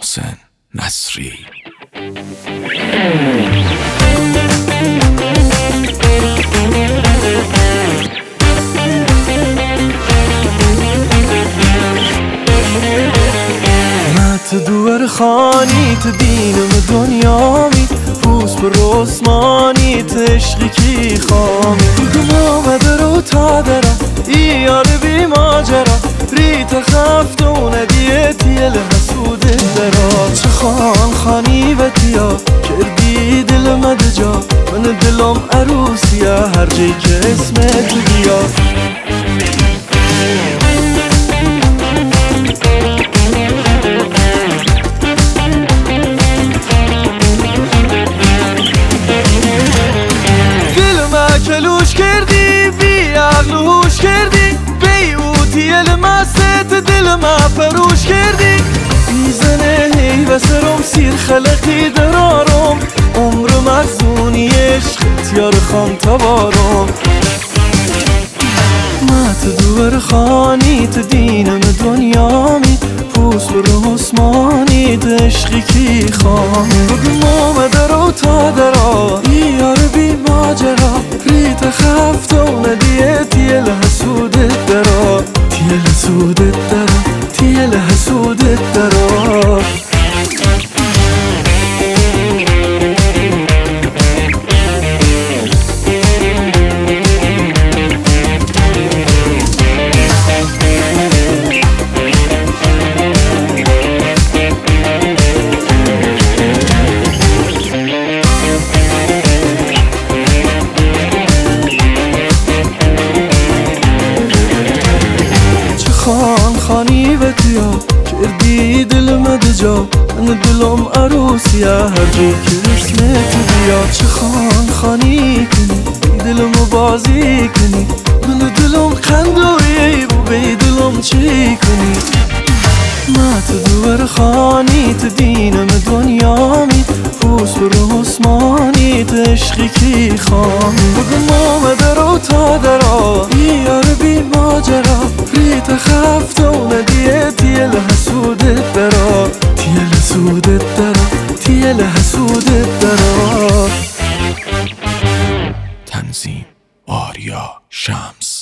محسن نصری. دور خانیت دینم دنیامی پوست پر رسمانیت عشقی کی خامی بگم آمده رو تا درم ایار بی ماجرا ریت خفت و ندیتی الحسود درا چه خانی و تیا کردی دل مدجا من دلم عروسیه هر جایی که اسمت بیا. کلوش کردی بی عقل و هوش کردی بیوتی المست دل ما فروش کردی میزنه هی و سرم سیر خلقی درارم عمر مخزونی عشقت یار خان تبارم مات دور خانیت دینم دنیامی پوست بر حسمانیت عشقی کی خوامی بگم آمده رو تا درا یار بی ماجرا ریت خفت و ندیتی الحسودت درا تی الحسودت درا تی الحسودت درا. خانی و تیا کردی دل مدجا من دلم عروسیه هر جا که اسمت بیا. چه خانی کنی دلمو بازی کنی من دلم خندویی بو بی دلم چی کنی مات دور خانیت دینم دنیامی پوست بر حسمانیت عشقی کی خوامی بگم آمده رو تا درا یار بی ماجرا ریت خفت و ندیتی الحسودت درا تی الحسودت درا تی الحسودت درا. تنظیم آریا شمس.